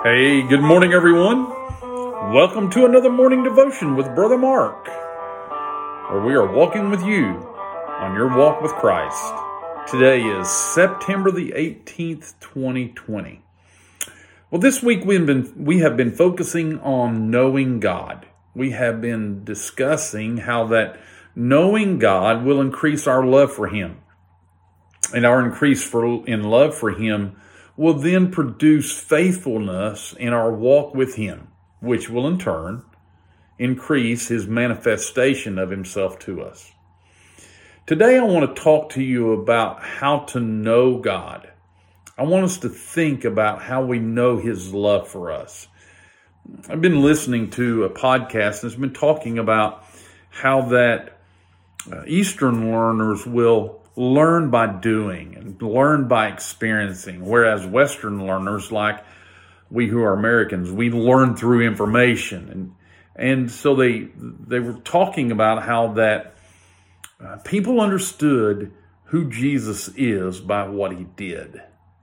Hey, good morning, everyone. Welcome to another morning devotion with Brother Mark, where we are walking with you on your walk with Christ. Today is September the 18th, 2020. Well, this week we have been focusing on knowing God. We have been discussing how that knowing God will increase our love for Him. And our increase in love for Him will then produce faithfulness in our walk with Him, which will in turn increase His manifestation of Himself to us. Today I want to talk to you about how to know God. I want us to think about how we know His love for us. I've been listening to a podcast that's been talking about how that Eastern learners will learn by doing and learn by experiencing, whereas Western learners, like we who are Americans, we learn through information. And so they were talking about how that people understood who Jesus is by what He did.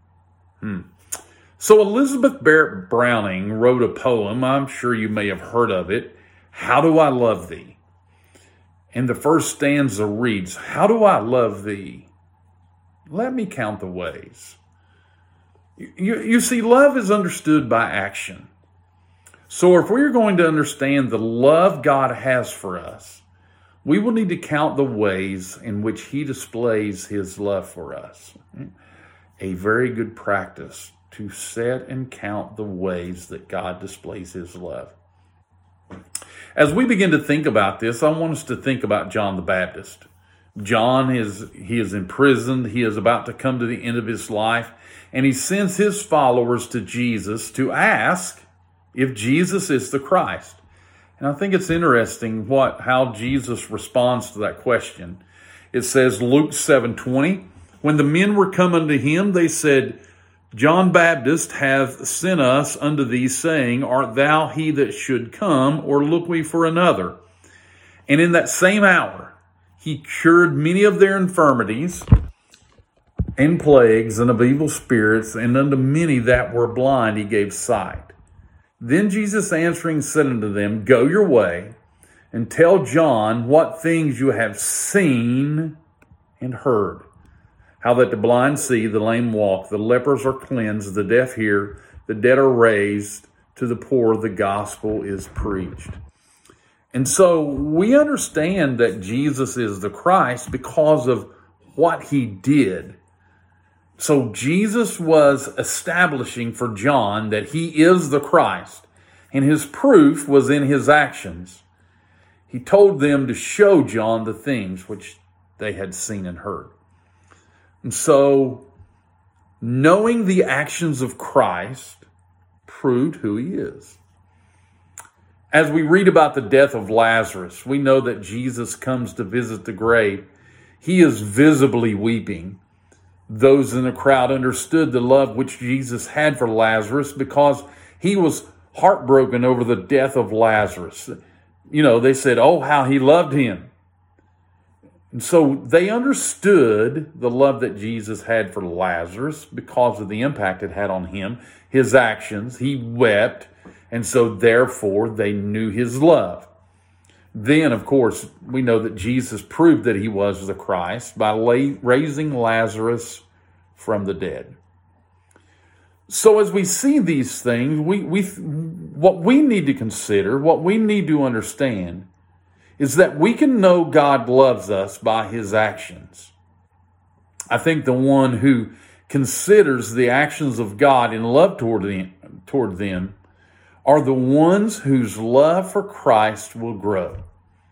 So Elizabeth Barrett Browning wrote a poem, I'm sure you may have heard of it, How Do I Love Thee? And the first stanza reads, How do I love thee? Let me count the ways. You see, love is understood by action. So if we're going to understand the love God has for us, we will need to count the ways in which He displays His love for us. A very good practice to set and count the ways that God displays His love. As we begin to think about this, I want us to think about John the Baptist. John is imprisoned. He is about to come to the end of his life, and he sends his followers to Jesus to ask if Jesus is the Christ. And I think it's interesting how Jesus responds to that question. It says, Luke 7:20, when the men were come unto him, they said, John Baptist hath sent us unto thee, saying, Art thou he that should come, or look we for another? And in that same hour he cured many of their infirmities and plagues and of evil spirits, and unto many that were blind he gave sight. Then Jesus answering said unto them, Go your way, and tell John what things you have seen and heard. How that the blind see, the lame walk, the lepers are cleansed, the deaf hear, the dead are raised, to the poor the gospel is preached. And so we understand that Jesus is the Christ because of what He did. So Jesus was establishing for John that He is the Christ, and His proof was in His actions. He told them to show John the things which they had seen and heard. And so, knowing the actions of Christ proved who He is. As we read about the death of Lazarus, we know that Jesus comes to visit the grave. He is visibly weeping. Those in the crowd understood the love which Jesus had for Lazarus because He was heartbroken over the death of Lazarus. You know, they said, oh, how He loved him. And so they understood the love that Jesus had for Lazarus because of the impact it had on him, His actions. He wept, and so therefore they knew His love. Then, of course, we know that Jesus proved that He was the Christ by raising Lazarus from the dead. So as we see these things, what we need to consider, what we need to understand, is that we can know God loves us by His actions. I think the one who considers the actions of God in love toward them are the ones whose love for Christ will grow.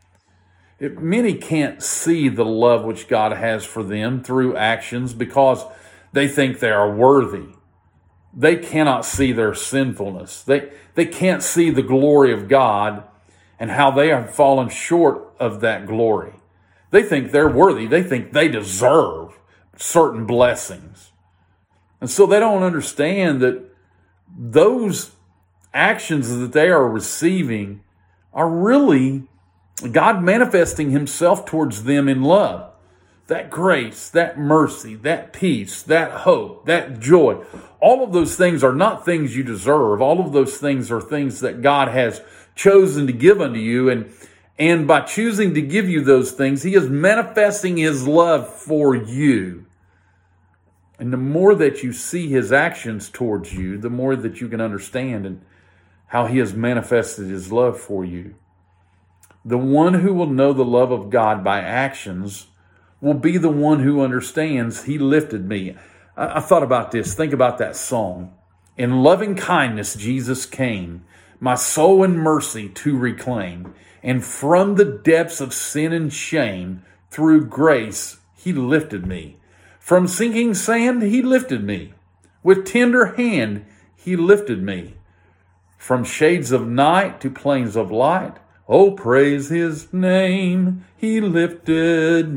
Many can't see the love which God has for them through actions because they think they are worthy. They cannot see their sinfulness. They can't see the glory of God and how they have fallen short of that glory. They think they're worthy. They think they deserve certain blessings. And so they don't understand that those actions that they are receiving are really God manifesting Himself towards them in love. that grace, that mercy, that peace, that hope, that joy. All of those things are not things you deserve. All of those things are things that God has chosen to give unto you. And by choosing to give you those things, He is manifesting His love for you. And the more that you see His actions towards you, the more that you can understand and how He has manifested His love for you. The one who will know the love of God by actions will be the one who understands He lifted me. I thought about this. Think about that song. In loving kindness, Jesus came, my soul in mercy to reclaim. And from the depths of sin and shame, through grace, He lifted me. From sinking sand, He lifted me. With tender hand, He lifted me. From shades of night to plains of light, oh, praise His name, He lifted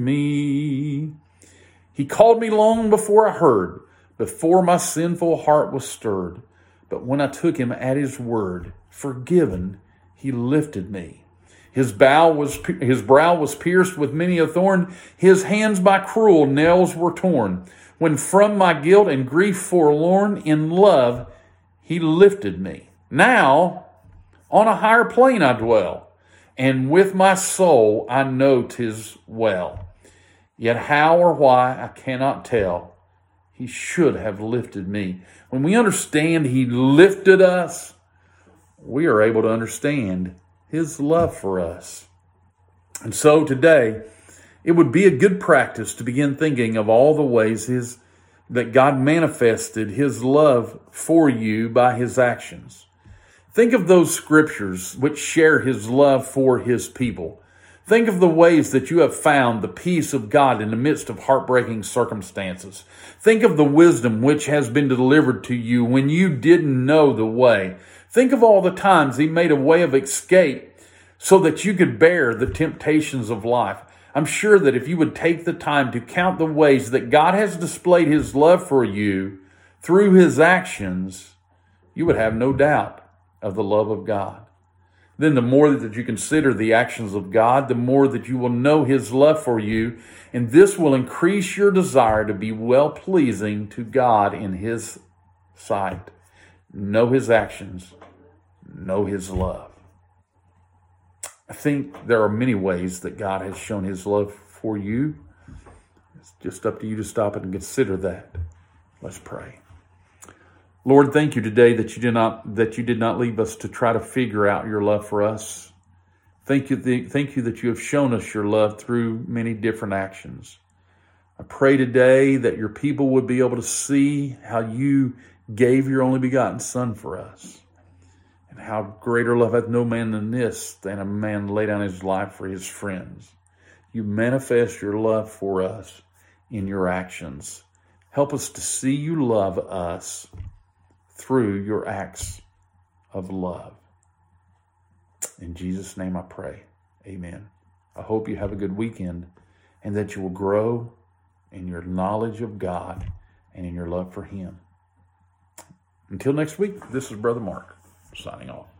me. He called me long before I heard, before my sinful heart was stirred. But when I took Him at His word, forgiven, He lifted me. His brow was pierced with many a thorn. His hands by cruel nails were torn. When from my guilt and grief forlorn, in love, He lifted me. Now, on a higher plane I dwell, and with my soul I know 'tis well. Yet how or why I cannot tell, He should have lifted me. When we understand He lifted us, we are able to understand His love for us. And so today, it would be a good practice to begin thinking of all the ways that God manifested His love for you by His actions. Think of those scriptures which share His love for His people. Think of the ways that you have found the peace of God in the midst of heartbreaking circumstances. Think of the wisdom which has been delivered to you when you didn't know the way. Think of all the times He made a way of escape so that you could bear the temptations of life. I'm sure that if you would take the time to count the ways that God has displayed His love for you through His actions, you would have no doubt of the love of God. Then the more that you consider the actions of God, the more that you will know His love for you, and this will increase your desire to be well-pleasing to God in His sight. Know His actions, know His love. I think there are many ways that God has shown His love for you. It's just up to you to stop it and consider that. Let's pray. Lord, thank you today that you did not leave us to try to figure out your love for us. Thank you that you have shown us your love through many different actions. I pray today that your people would be able to see how you gave your only begotten Son for us, and how greater love hath no man than this, than a man lay down his life for his friends. You manifest your love for us in your actions. Help us to see you love us through your acts of love. In Jesus' name I pray. Amen. I hope you have a good weekend and that you will grow in your knowledge of God and in your love for Him. Until next week, this is Brother Mark signing off.